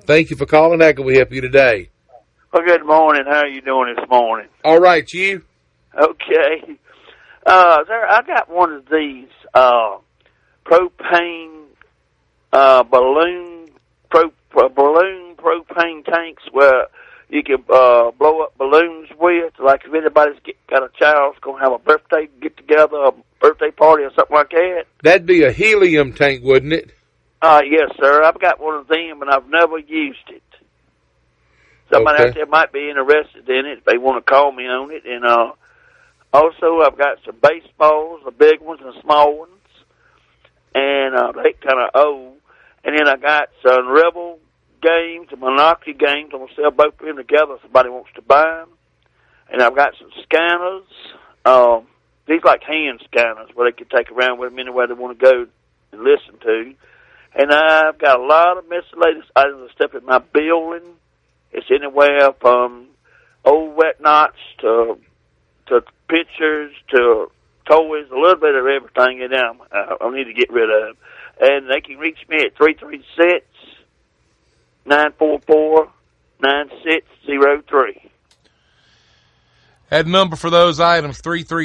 Thank you for calling. How can we help you today? Well, good morning. How are you doing this morning? All right, you? Okay. I got one of these propane balloon propane tanks where you can blow up balloons with. Like if anybody's got a child's going to have a birthday get-together, a birthday party or something like that. That'd be a helium tank, wouldn't it? Yes, sir. I've got one of them, and I've never used it. Somebody out there might be interested in it if they want to call me on it. And also, I've got some baseballs, the big ones and the small ones, and they kind of old. And then I got some Rebel games, and Monopoly games. I'm going to sell both of them together if somebody wants to buy them. And I've got some scanners. These like hand scanners where they can take around with them anywhere they want to go and listen to. And I've got a lot of miscellaneous items of stuff in my building. It's anywhere from old wet knots to pictures to toys, a little bit of everything in them I need to get rid of. And they can reach me at 336-944-9603. That number for those items,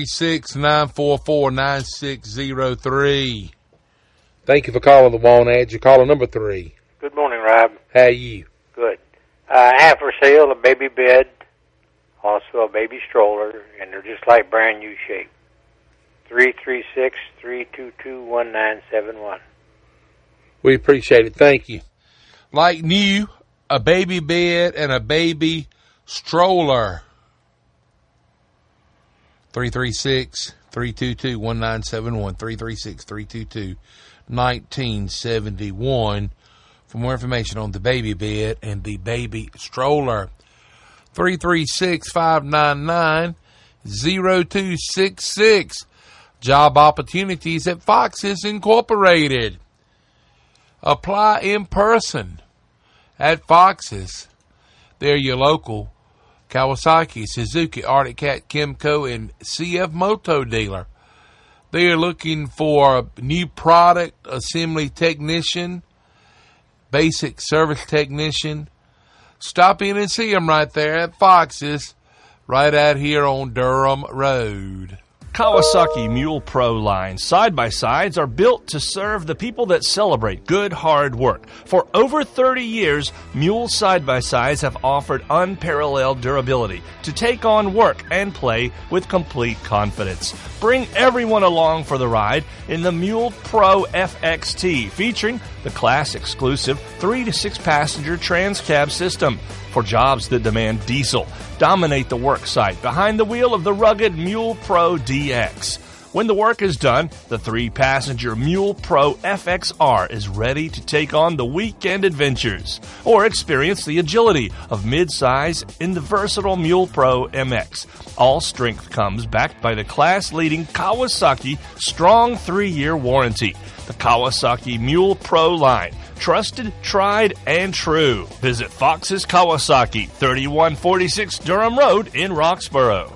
336-944-9603. Thank you for calling the Walnut. You're caller number 3. Good morning, Rob. How are you? Good. I have for sale a baby bed, also a baby stroller, and they're just like brand new shape. 336-322-1971. We appreciate it. Thank you. Like new, a baby bed and a baby stroller. 336-322-1971. 336-322-1971. For more information on the baby bed and the baby stroller. 336-599-0266. Job opportunities at Foxes Incorporated. Apply in person at Foxes. They're your local Kawasaki, Suzuki, Arctic Cat, Kimco, and CF Moto dealer. They are looking for a new product assembly technician, basic service technician. Stop in and see them right there at Fox's, right out here on Durham Road. Kawasaki Mule Pro line side-by-sides are built to serve the people that celebrate good, hard work. For over 30 years, Mule side-by-sides have offered unparalleled durability to take on work and play with complete confidence. Bring everyone along for the ride in the Mule Pro FXT, featuring the class-exclusive 3 to 6 passenger trans-cab system. For jobs that demand diesel, dominate the work site behind the wheel of the rugged Mule Pro DX. When the work is done, the 3-passenger Mule Pro FXR is ready to take on the weekend adventures, or experience the agility of midsize in the versatile Mule Pro MX. All strength comes backed by the class-leading Kawasaki strong 3-year warranty. The Kawasaki Mule Pro line. Trusted, tried, and true. Visit Fox's Kawasaki, 3146 Durham Road in Roxborough.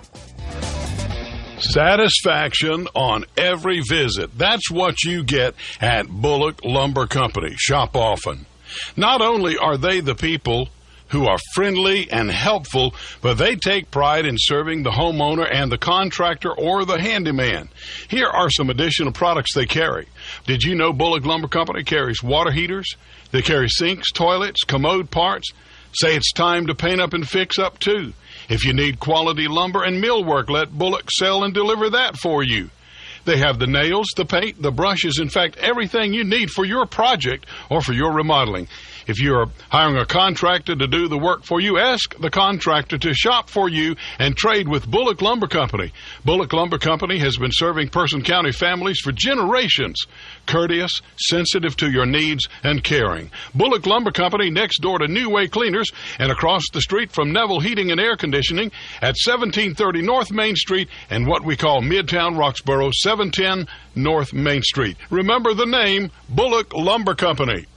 Satisfaction on every visit. That's what you get at Bullock Lumber Company. Shop often. Not only are they the people who are friendly and helpful, but they take pride in serving the homeowner and the contractor or the handyman. Here are some additional products they carry. Did you know Bullock Lumber Company carries water heaters? They carry sinks, toilets, commode parts. Say it's time to paint up and fix up too. If you need quality lumber and millwork, let Bullock sell and deliver that for you. They have the nails, the paint, the brushes, in fact, everything you need for your project or for your remodeling. If you're hiring a contractor to do the work for you, ask the contractor to shop for you and trade with Bullock Lumber Company. Bullock Lumber Company has been serving Person County families for generations. Courteous, sensitive to your needs, and caring. Bullock Lumber Company next door to New Way Cleaners and across the street from Neville Heating and Air Conditioning at 1730 North Main Street and what we call Midtown Roxborough, 710 North Main Street. Remember the name, Bullock Lumber Company.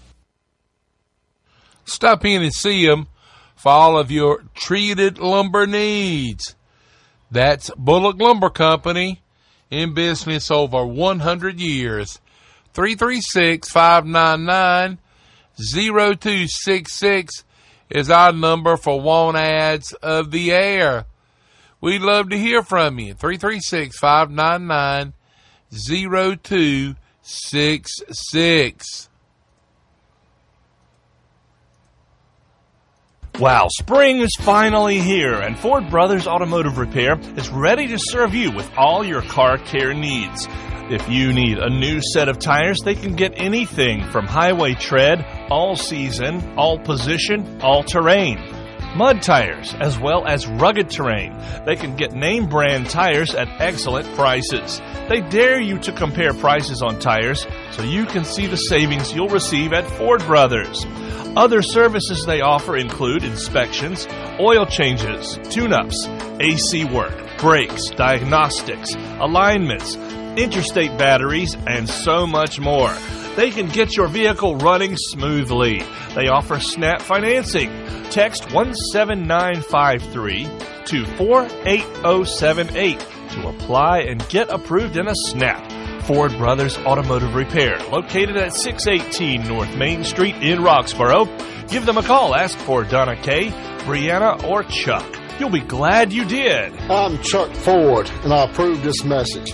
Stop in and see them for all of your treated lumber needs. That's Bullock Lumber Company, in business over 100 years. 336-599-0266. 0266 is our number for Want Ads of the Air. We'd love to hear from you. 336-599-0266. Wow, spring is finally here, and Ford Brothers Automotive Repair is ready to serve you with all your car care needs. If you need a new set of tires, they can get anything from highway tread, all season, all position, all terrain. Mud tires, as well as rugged terrain. They can get name brand tires at excellent prices. They dare you to compare prices on tires so you can see the savings you'll receive at Ford Brothers. Other services they offer include inspections, oil changes, tune-ups, AC work, brakes, diagnostics, alignments, interstate batteries, and so much more. They can get your vehicle running smoothly. They offer SNAP financing. Text 17953 to 48078 to apply and get approved in a snap. Ford Brothers Automotive Repair, located at 618 North Main Street in Roxborough. Give them a call. Ask for Donna Kay, Brianna, or Chuck. You'll be glad you did. I'm Chuck Ford, and I approve this message.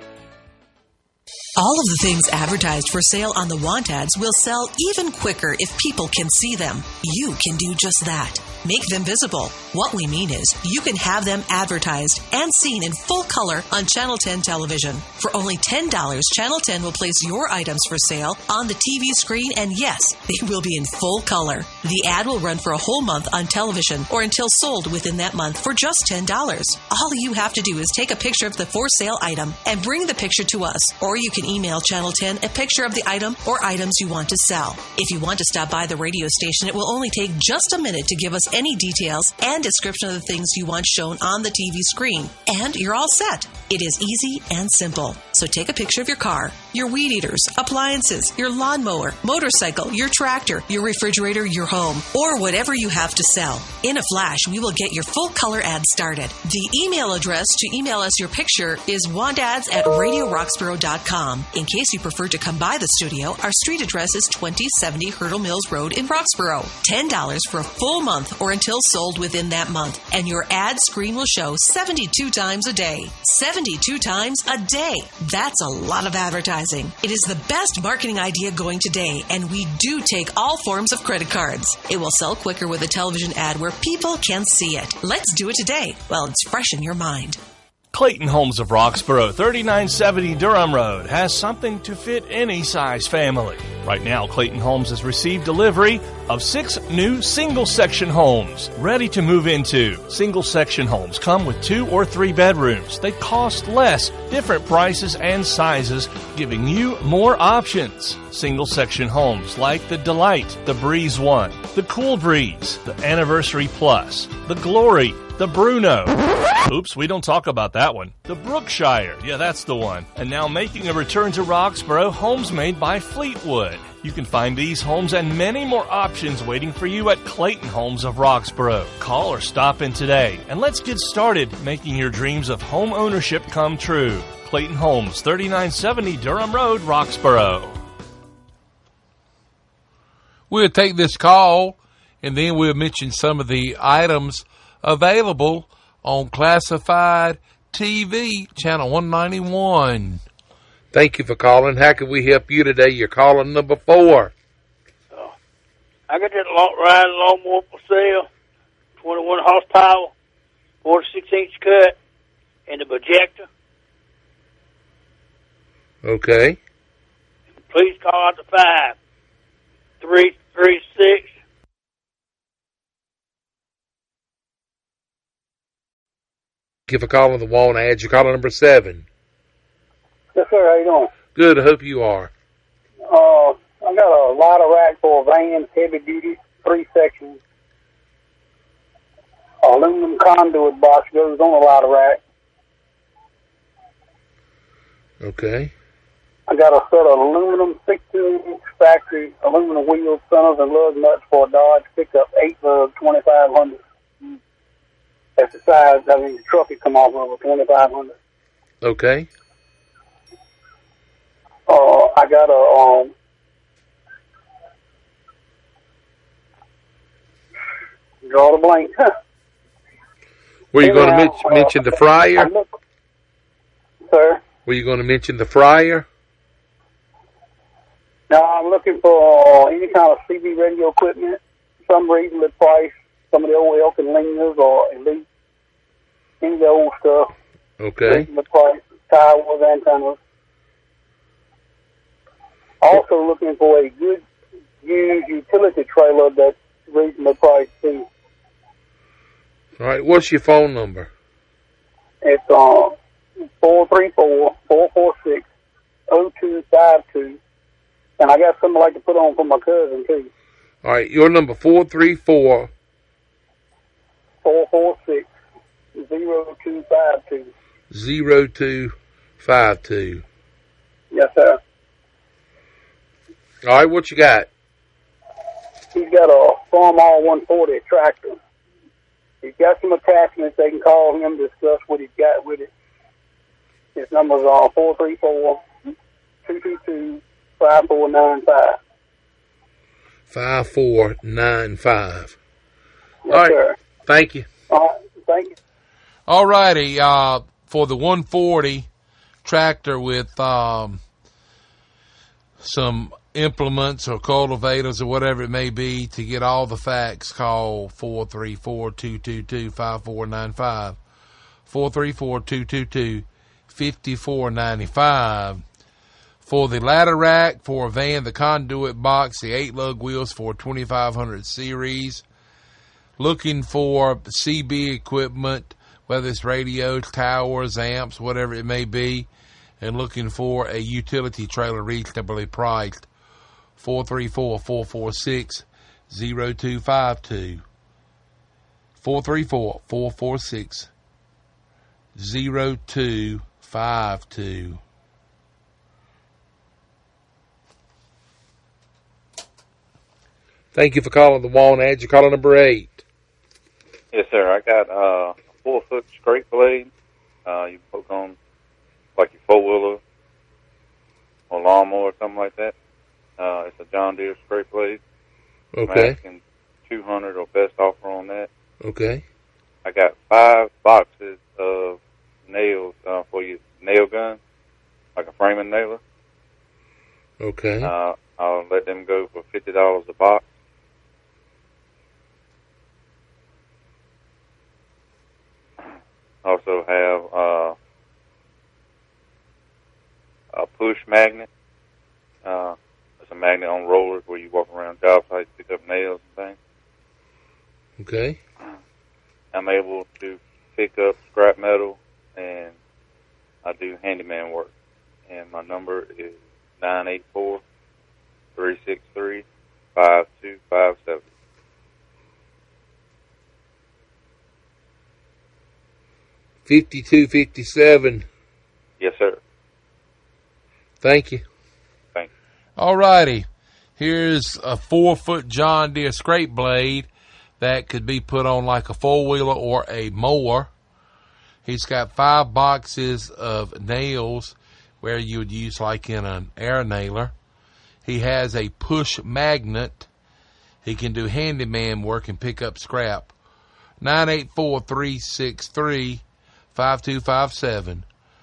All of the things advertised for sale on the Want Ads will sell even quicker if people can see them. You can do just that. Make them visible. What we mean is you can have them advertised and seen in full color on Channel 10 television. For only $10, Channel 10 will place your items for sale on the TV screen, and yes, they will be in full color. The ad will run for a whole month on television or until sold within that month for just $10. All you have to do is take a picture of the for sale item and bring the picture to us, or you can email Channel 10 a picture of the item or items you want to sell. If you want to stop by the radio station, it will only take just a minute to give us any details and description of the things you want shown on the TV screen, and you're all set. It is easy and simple. So take a picture of your car, your weed eaters, appliances, your lawnmower, motorcycle, your tractor, your refrigerator, your home, or whatever you have to sell. In a flash, we will get your full color ad started. The email address to email us your picture is wantads@radioroxborough.com. In case you prefer to come by the studio, our street address is 2070 Hurdle Mills Road in Roxborough. $10 for a full month or until sold within that month, and your ad screen will show 72 times a day. 72 times a day. That's a lot of advertising. It is the best marketing idea going today, and we do take all forms of credit cards. It will sell quicker with a television ad where people can see it. Let's do it today while it's fresh in your mind. Clayton Homes of Roxborough, 3970 Durham Road, has something to fit any size family. Right now, Clayton Homes has received delivery of 6 new single-section homes ready to move into. Single-section homes come with 2 or 3 bedrooms. They cost less, different prices and sizes, giving you more options. Single-section homes like the Delight, the Breeze One, the Cool Breeze, the Anniversary Plus, the Glory, the Bruno. Oops, we don't talk about that one. The Brookshire. Yeah, that's the one. And now making a return to Roxborough, homes made by Fleetwood. You can find these homes and many more options waiting for you at Clayton Homes of Roxborough. Call or stop in today, and let's get started making your dreams of home ownership come true. Clayton Homes, 3970 Durham Road, Roxborough. We'll take this call, and then we'll mention some of the items available on Classified TV, Channel 191. Thank you for calling. How can we help you today? You're calling number 4. I got that riding lawnmower for sale, 21 horsepower, 46-inch cut, and the projector. Okay. Please call out to 5336. Give a call on the Want Ads. You're calling number 7. Yes, sir. How you doing? Good. I hope you are. I got a ladder rack for a van, heavy duty, 3 sections. Aluminum conduit box goes on the ladder rack. Okay. I got a set of aluminum 16-inch factory aluminum wheels, centers, and lug nuts for a Dodge pickup 2500. That's the size. I mean, the truck would come off of a 2500. Okay. I got a draw the blank. Were you going to mention the fryer? Sir? Were you going to mention the fryer? No, I'm looking for any kind of CB radio equipment, some reasonable price, some of the old Elk and Lingers, or at least any of the old stuff. Okay. Reasonable price, towers, antennas. Also looking for a good used utility trailer that's reasonable price too. All right. What's your phone number? It's 434-446-0252. And I got something I'd like to put on for my cousin, too. All right, your number 434 446-0252. 0252. Yes, sir. All right, what you got? He's got a Farmall 140 tractor. He's got some attachments. They can call him, discuss what he's got with it. His number's 434-222-5495. 5495. Yes, all right. Sir. Thank you. All right. Thank you. All righty. For the 140 tractor with some implements or cultivators or whatever it may be, to get all the facts, call 434-222-5495. 434-222-5495. For the ladder rack, for a van, the conduit box, the 8-lug wheels for 2500 series. Looking for CB equipment, whether it's radios, towers, amps, whatever it may be. And looking for a utility trailer reasonably priced. 434-446-0252. 434-446-0252. Thank you for calling the Walnut. You're calling number 8. Yes, sir. I got a 4-foot scrape blade. You poke on like your 4-wheeler or lawnmower or something like that. It's a John Deere scrape blade. Okay. I'm asking $200 or best offer on that. Okay. I got 5 boxes of nails for your nail gun, like a framing nailer. Okay. I'll let them go for $50 a box. Also have a push magnet. It's a magnet on rollers where you walk around job sites, pick up nails and things. Okay. I'm able to pick up scrap metal, and I do handyman work. And my number is 984-363-5257. $52.57. Yes, sir. Thank you. Thank you. All righty. Here's a 4-foot John Deere scrape blade that could be put on like a 4-wheeler or a mower. He's got 5 boxes of nails where you would use like in an air nailer. He has a push magnet. He can do handyman work and pick up scrap. 984-363-5257.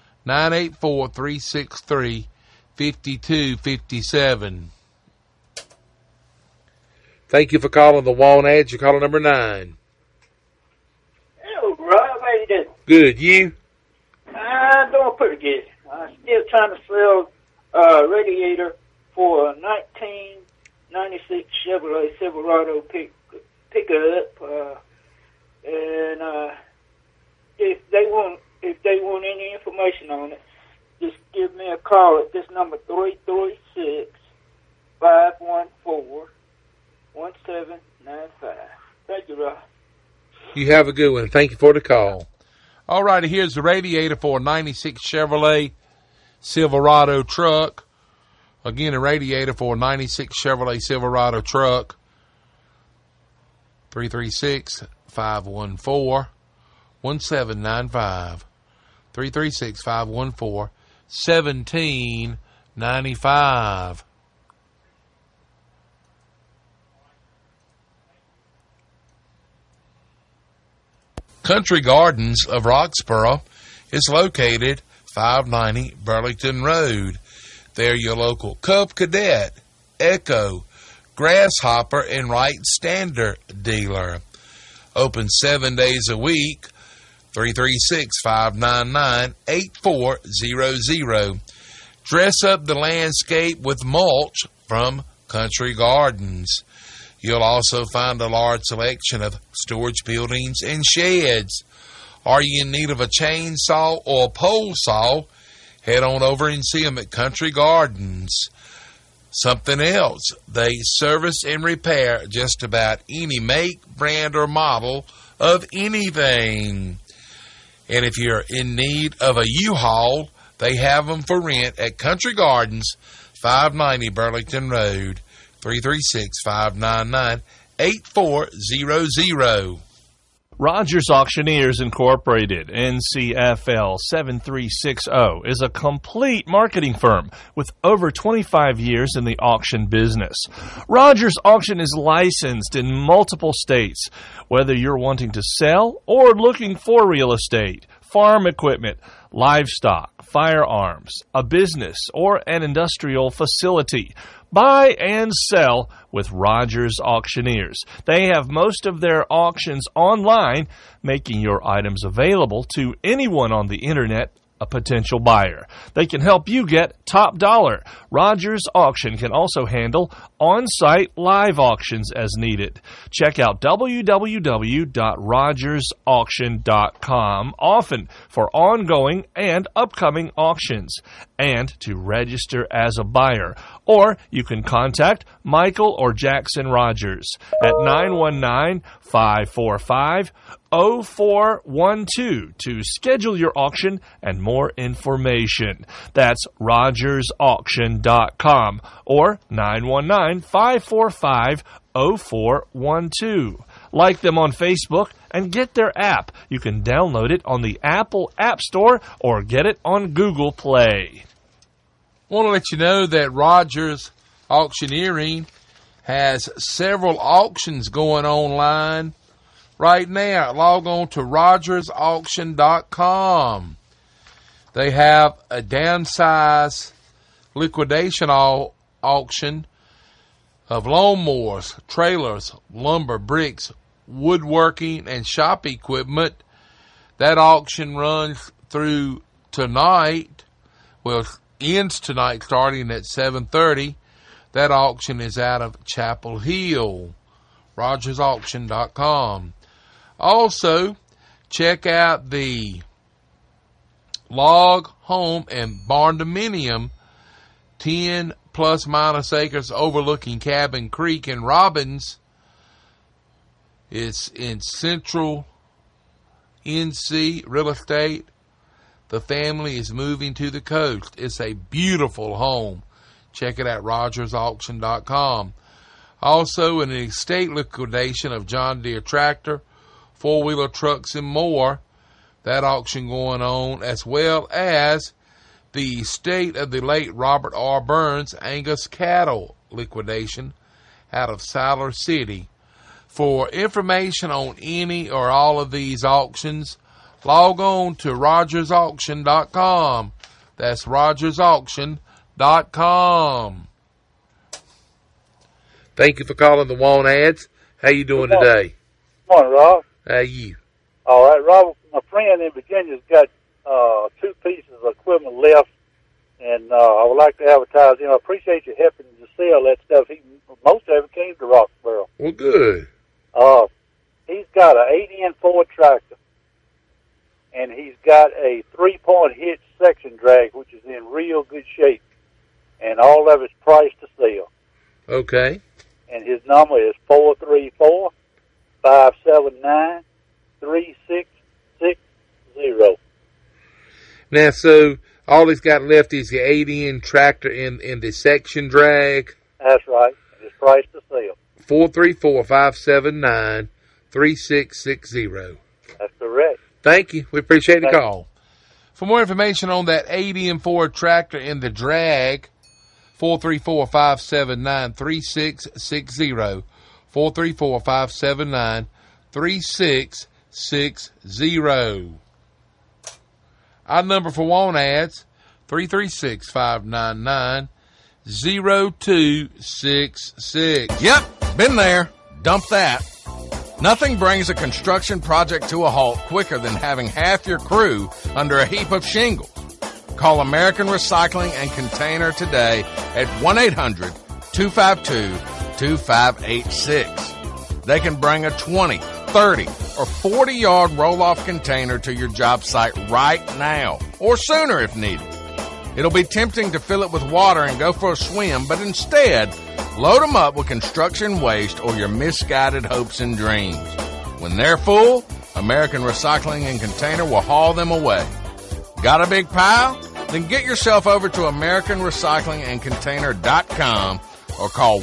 984-363-5257. Thank you for calling the Walnut. You're calling number 9. Hello, Rob. How you doing? Good. You? I'm doing pretty good. I'm still trying to sell a radiator for a 1996 Chevrolet Silverado pickup. And if they want any information on it, just give me a call at this number 336-514-1795. Thank you, Rob. You have a good one. Thank you for the call. All righty, here's the radiator for a 96 Chevrolet Silverado truck. Again, a radiator for a 96 Chevrolet Silverado truck. 336-514-1795. 336-514-1795. Country Gardens of Roxborough is located 590 Burlington Road. They're your local Cub Cadet, Echo, Grasshopper, and Wright Standard dealer. Open 7 days a week, 336-599-8400. Dress up the landscape with mulch from Country Gardens. You'll also find a large selection of storage buildings and sheds. Are you in need of a chainsaw or a pole saw? Head on over and see them at Country Gardens. Something else, they service and repair just about any make, brand, or model of anything. And if you're in need of a U-Haul, they have them for rent at Country Gardens, 590 Burlington Road, 336-599-8400. Rogers Auctioneers Incorporated, NCFL 7360, is a complete marketing firm with over 25 years in the auction business. Rogers Auction is licensed in multiple states. Whether you're wanting to sell or looking for real estate, farm equipment, livestock, firearms, a business, or an industrial facility, buy and sell with Rogers Auctioneers. They have most of their auctions online, making your items available to anyone on the internet, a potential buyer. They can help you get top dollar. Rogers Auction can also handle on-site live auctions as needed. Check out www.rogersauction.com often for ongoing and upcoming auctions and to register as a buyer. Or you can contact Michael or Jackson Rogers at 919-545-0412 to schedule your auction and more information. That's rogersauction.com or 919-545-0412. Like them on Facebook and get their app. You can download it on the Apple App Store or get it on Google Play. I want to let you know that Rogers Auctioneering has several auctions going online right now. Log on to rogersauction.com. They have a downsize liquidation auction of lawnmowers, trailers, lumber, bricks, woodworking, and shop equipment. That auction runs through tonight. Well, ends tonight starting at 7:30. That auction is out of Chapel Hill. rogersauction.com. Also, check out the Log Home and Barndominium 10 plus minus acres overlooking Cabin Creek in Robbins. It's in central NC real estate. The family is moving to the coast. It's a beautiful home. Check it out, rogersauction.com. Also, an estate liquidation of John Deere tractor, four-wheeler trucks, and more. That auction going on, as well as the estate of the late Robert R. Burns Angus cattle liquidation out of Siler City. For information on any or all of these auctions, log on to rogersauction.com. That's rogersauction.com. Thank you for calling the Want Ads. How you doing today? Good morning, Rob. How you? All right, Rob, my friend in Virginia's got 2 pieces of equipment left, and I would like to advertise. I appreciate you helping to sell that stuff. Most of it came to Roxborough. Well, good. He's got an 8-in Ford tractor, and he's got a 3-point hitch section drag, which is in real good shape, and all of it's priced to sell. Okay. And his number is 434-579-3660. Now, so all he's got left is the 8-in tractor in the section drag. That's right. It's priced to sale. 434-579-3660. That's correct. Thank you. We appreciate the call. For more information on that 8-in Ford tractor in the drag, 434-579-3660. 434-579-3660. Our number for want ads, 336-599-0266. Yep, been there. Dump that. Nothing brings a construction project to a halt quicker than having half your crew under a heap of shingles. Call American Recycling and Container today at 1-800-252-2586. They can bring a 20, 30, or 40-yard roll-off container to your job site right now, or sooner if needed. It'll be tempting to fill it with water and go for a swim, but instead, load them up with construction waste or your misguided hopes and dreams. When they're full, American Recycling and Container will haul them away. Got a big pile? Then get yourself over to AmericanRecyclingAndContainer.com or call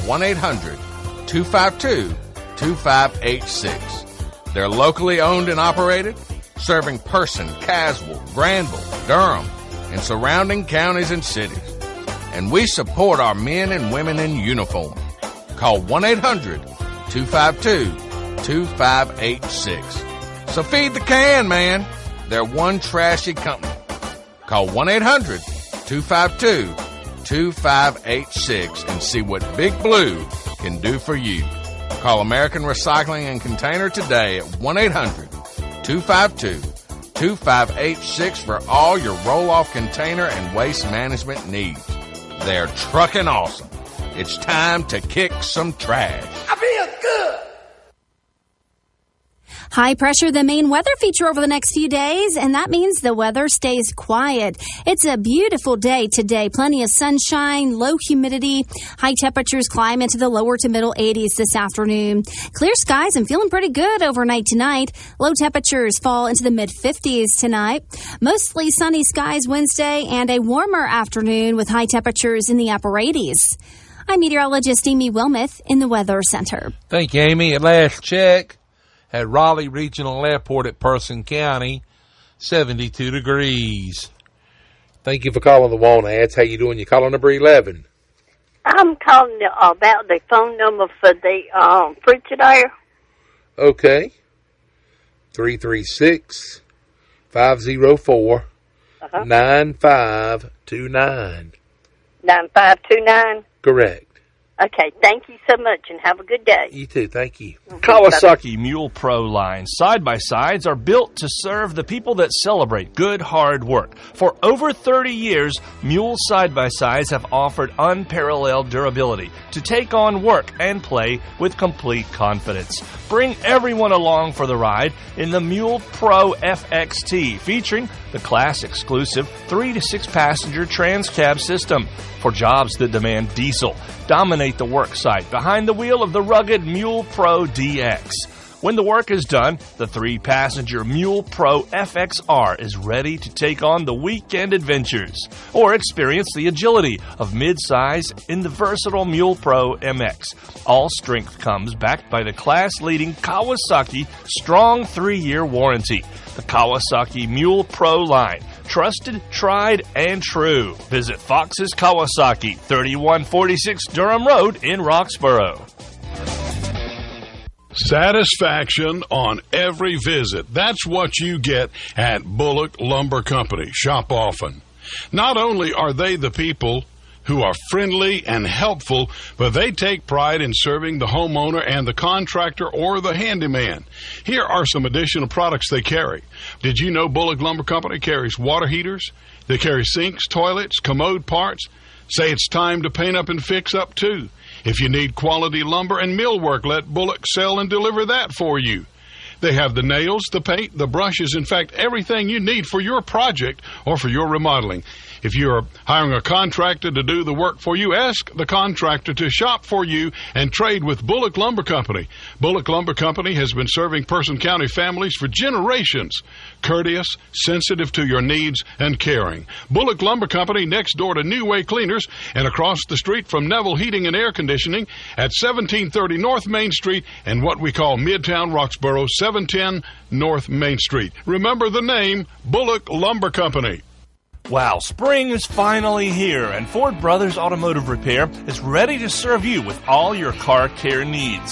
1-800-252-2586. They're locally owned and operated, serving Person, Caswell, Granville, Durham, and surrounding counties and cities. And we support our men and women in uniform. Call 1-800-252-2586. So feed the can, man. They're one trashy company. Call 1-800-252-2586 and see what Big Blue can do for you. Call American Recycling and Container today at 1-800-252-2586 for all your roll-off container and waste management needs. They're trucking awesome. It's time to kick some trash. I feel good. High pressure, the main weather feature over the next few days, and that means the weather stays quiet. It's a beautiful day today. Plenty of sunshine, low humidity. High temperatures climb into the lower to middle 80s this afternoon. Clear skies and feeling pretty good overnight tonight. Low temperatures fall into the mid-50s tonight. Mostly sunny skies Wednesday and a warmer afternoon with high temperatures in the upper 80s. I'm meteorologist Amy Wilmoth in the Weather Center. Thank you, Amy. At last check, at Raleigh Regional Airport at Person County, 72 degrees. Thank you for calling the Want Ads. How you doing? You calling number 11? I'm calling about the phone number for the Frigidaire. Okay. 336-504-9529. 9529? Correct. Okay, thank you so much, and have a good day. You too, thank you. Kawasaki Mule Pro line side-by-sides are built to serve the people that celebrate good, hard work. For over 30 years, Mule side-by-sides have offered unparalleled durability to take on work and play with complete confidence. Bring everyone along for the ride in the Mule Pro FXT, featuring the class-exclusive 3 to 6 passenger trans-cab system. For jobs that demand diesel, dominate the work site behind the wheel of the rugged Mule Pro DX. When the work is done, the 3-passenger Mule Pro FXR is ready to take on the weekend adventures or experience the agility of mid-size in the versatile Mule Pro MX. All strength comes backed by the class-leading Kawasaki strong 3-year warranty. The Kawasaki Mule Pro line. Trusted, tried, and true. Visit Fox's Kawasaki, 3146 Durham Road in Roxborough. Satisfaction on every visit. That's what you get at Bullock Lumber Company. Shop often. Not only are they the people who are friendly and helpful, but they take pride in serving the homeowner and the contractor or the handyman. Here are some additional products they carry. Did you know Bullock Lumber Company carries water heaters? They carry sinks, toilets, commode parts. Say it's time to paint up and fix up too. If you need quality lumber and millwork, let Bullock sell and deliver that for you. They have the nails, the paint, the brushes, in fact, everything you need for your project or for your remodeling. If you're hiring a contractor to do the work for you, ask the contractor to shop for you and trade with Bullock Lumber Company. Bullock Lumber Company has been serving Person County families for generations. Courteous, sensitive to your needs, and caring. Bullock Lumber Company next door to New Way Cleaners and across the street from Neville Heating and Air Conditioning at 1730 North Main Street and what we call Midtown Roxborough, 710 North Main Street. Remember the name, Bullock Lumber Company. Wow, spring is finally here, and Ford Brothers Automotive Repair is ready to serve you with all your car care needs.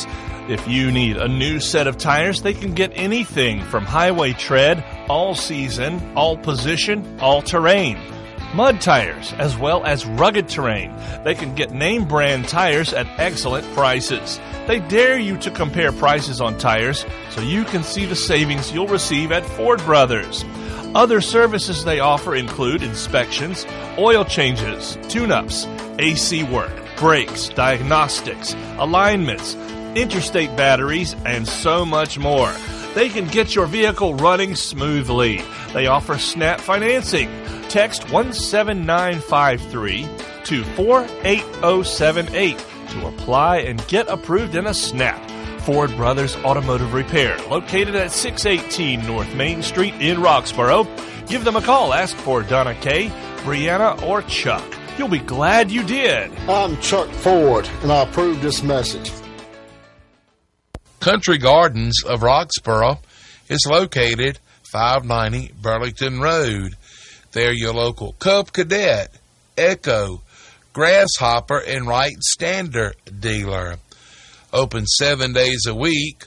If you need a new set of tires, they can get anything from highway tread, all season, all position, all terrain. Mud tires, as well as rugged terrain. They can get name brand tires at excellent prices. They dare you to compare prices on tires so you can see the savings you'll receive at Ford Brothers. Other services they offer include inspections, oil changes, tune-ups, AC work, brakes, diagnostics, alignments, interstate batteries, and so much more. They can get your vehicle running smoothly. They offer SNAP financing. Text 17953 to 48078 to apply and get approved in a snap. Ford Brothers Automotive Repair, located at 618 North Main Street in Roxborough. Give them a call. Ask for Donna Kay, Brianna, or Chuck. You'll be glad you did. I'm Chuck Ford, and I approve this message. Country Gardens of Roxborough is located 590 Burlington Road. They're your local Cub Cadet, Echo, Grasshopper, and Wright Standard dealer. Open 7 days a week,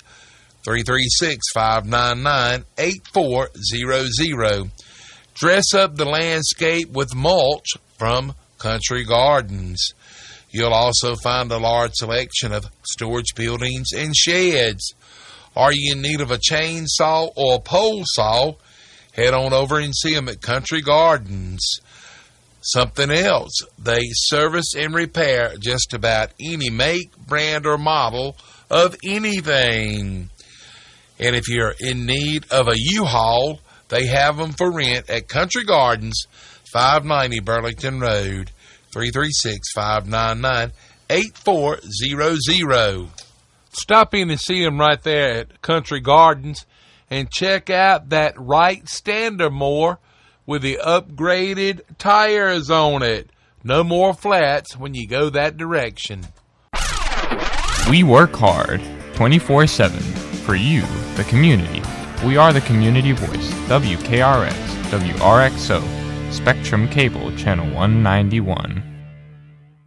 336-599-8400. Dress up the landscape with mulch from Country Gardens. You'll also find a large selection of storage buildings and sheds. Are you in need of a chainsaw or a pole saw? Head on over and see them at Country Gardens. Something else, they service and repair just about any make, brand, or model of anything. And if you're in need of a U-Haul, they have them for rent at Country Gardens, 590 Burlington Road, 336-599-8400. Stop in and see them right there at Country Gardens and check out that Wright Standard more with the upgraded tires on it. No more flats when you go that direction. We work hard 24/7 for you, the community. We are the community voice, WKRX, WRXO, Spectrum Cable, Channel 191.